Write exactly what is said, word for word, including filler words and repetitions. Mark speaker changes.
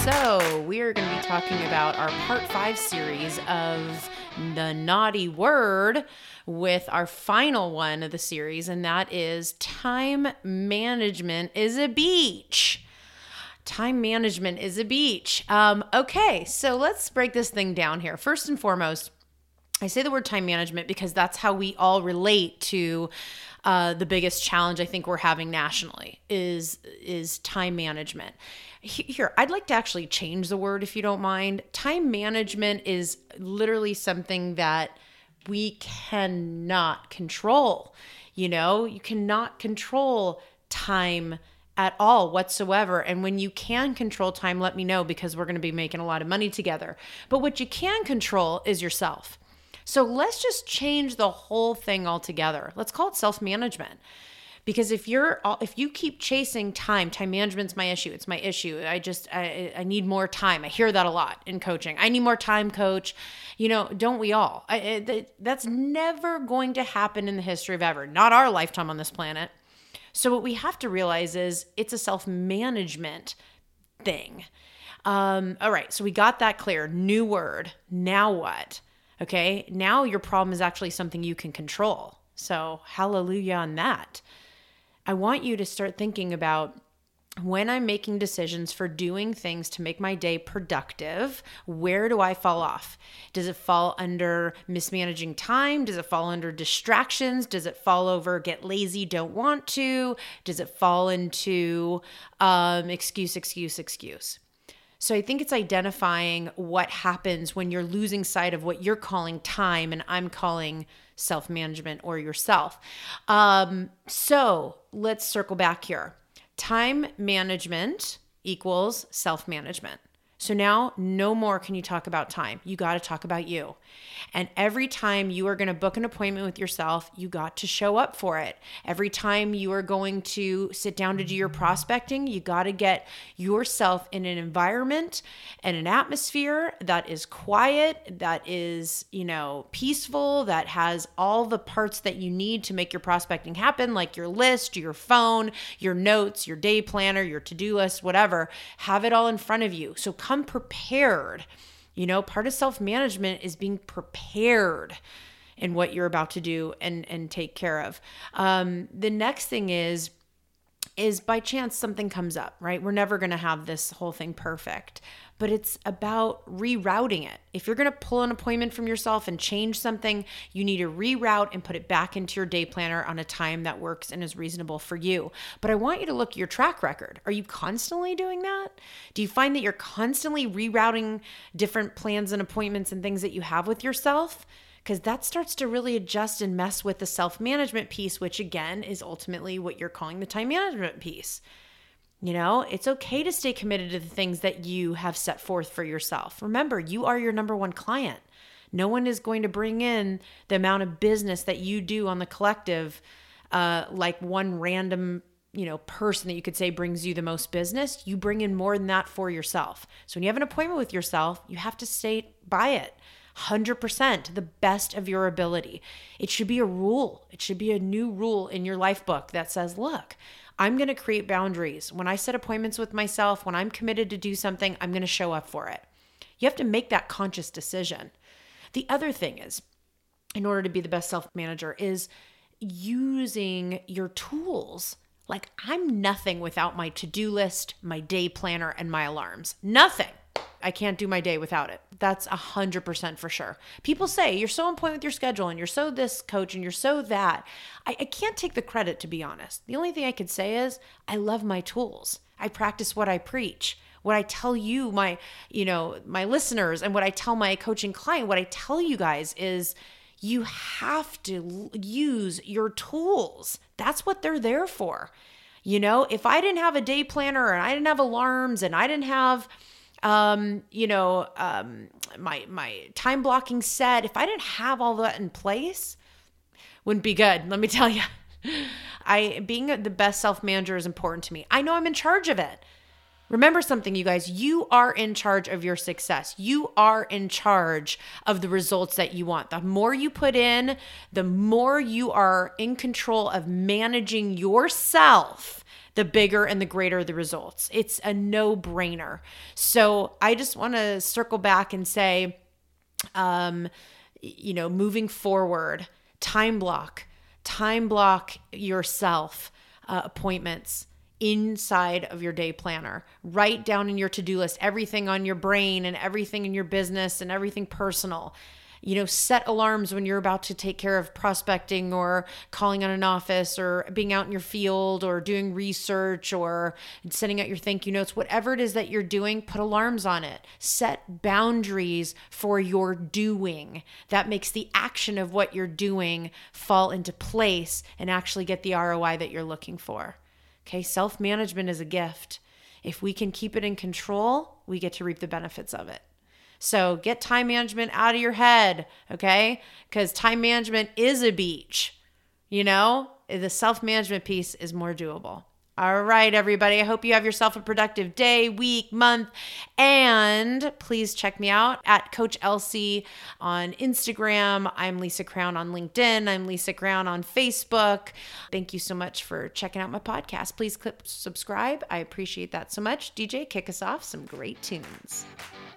Speaker 1: So we are going to be talking about our part five series of the naughty word with our final one of the series, and that is time management is a beach. Time management is a beach. Um, okay, so let's break this thing down here. First and foremost, I say the word time management because that's how we all relate to uh, the biggest challenge I think we're having nationally is, is time management. Here, I'd like to actually change the word if you don't mind. Time management is literally something that we cannot control. You know, you cannot control time at all whatsoever. And when you can control time, let me know because we're going to be making a lot of money together. But what you can control is yourself. So let's just change the whole thing altogether. Let's call it self-management. Because if you're, if you keep chasing time, time management's my issue. It's my issue. I just, I, I need more time. I hear that a lot in coaching. I need more time, coach. You know, don't we all? I, I, that's never going to happen in the history of ever. Not our lifetime on this planet. So what we have to realize is it's a self-management thing. Um, all right. So we got that clear. New word. Now what? Okay. Now your problem is actually something you can control. So hallelujah on that. I want you to start thinking about when I'm making decisions for doing things to make my day productive, where do I fall off? Does it fall under mismanaging time? Does it fall under distractions? Does it fall over get lazy, don't want to? Does it fall into um, excuse, excuse, excuse? So I think it's identifying what happens when you're losing sight of what you're calling time and I'm calling self-management or yourself. Um, so let's circle back here. Time management equals self-management. So now no more can you talk about time. You got to talk about you. And every time you are going to book an appointment with yourself, you got to show up for it. Every time you are going to sit down to do your prospecting, you got to get yourself in an environment and an atmosphere that is quiet, that is, you know, peaceful, that has all the parts that you need to make your prospecting happen, like your list, your phone, your notes, your day planner, your to-do list, whatever. Have it all in front of you. So come prepared. You know, part of self-management is being prepared in what you're about to do and, and take care of. Um, the next thing is, is by chance something comes up, right? We're never going to have this whole thing perfect, but it's about rerouting it. If you're going to pull an appointment from yourself and change something, you need to reroute and put it back into your day planner on a time that works and is reasonable for you. But I want you to look at your track record. Are you constantly doing that? Do you find that you're constantly rerouting different plans and appointments and things that you have with yourself? Because that starts to really adjust and mess with the self-management piece, which again is ultimately what you're calling the time management piece. You know, it's okay to stay committed to the things that you have set forth for yourself. Remember, you are your number one client. No one is going to bring in the amount of business that you do on the collective, uh, like one random, you know, person that you could say brings you the most business. You bring in more than that for yourself. So when you have an appointment with yourself, you have to stay by it. one hundred percent, the best of your ability. It should be a rule. It should be a new rule in your life book that says, look, I'm going to create boundaries. When I set appointments with myself, when I'm committed to do something, I'm going to show up for it. You have to make that conscious decision. The other thing is, in order to be the best self-manager, is using your tools. Like I'm nothing without my to-do list, my day planner, and my alarms. Nothing. I can't do my day without it. That's a hundred percent for sure. People say you're so on point with your schedule and you're so this coach and you're so that. I, I can't take the credit, to be honest. The only thing I could say is I love my tools. I practice what I preach. What I tell you, my, you know, my listeners, and what I tell my coaching client, what I tell you guys is you have to use your tools. That's what they're there for. You know, if I didn't have a day planner and I didn't have alarms and I didn't have Um, you know, um, my, my time blocking set, if I didn't have all that in place, wouldn't be good. Let me tell you, I, being the best self-manager is important to me. I know I'm in charge of it. Remember something, you guys, you are in charge of your success. You are in charge of the results that you want. The more you put in, the more you are in control of managing yourself, the bigger and the greater the results. It's a no-brainer. So I just want to circle back and say, um, you know, moving forward, time block, time block yourself uh, appointments inside of your day planner. Write down in your to-do list everything on your brain and everything in your business and everything personal. You know, set alarms when you're about to take care of prospecting or calling on an office or being out in your field or doing research or sending out your thank you notes. Whatever it is that you're doing, put alarms on it. Set boundaries for your doing. That makes the action of what you're doing fall into place and actually get the R O I that you're looking for. Okay, self-management is a gift. If we can keep it in control, we get to reap the benefits of it. So get time management out of your head, okay? Because time management is a beach. You know, the self-management piece is more doable. All right, everybody. I hope you have yourself a productive day, week, month. And please check me out at Coach Elsie on Instagram. I'm Lisa Crown on LinkedIn. I'm Lisa Crown on Facebook. Thank you so much for checking out my podcast. Please click subscribe. I appreciate that so much. D J, kick us off some great tunes.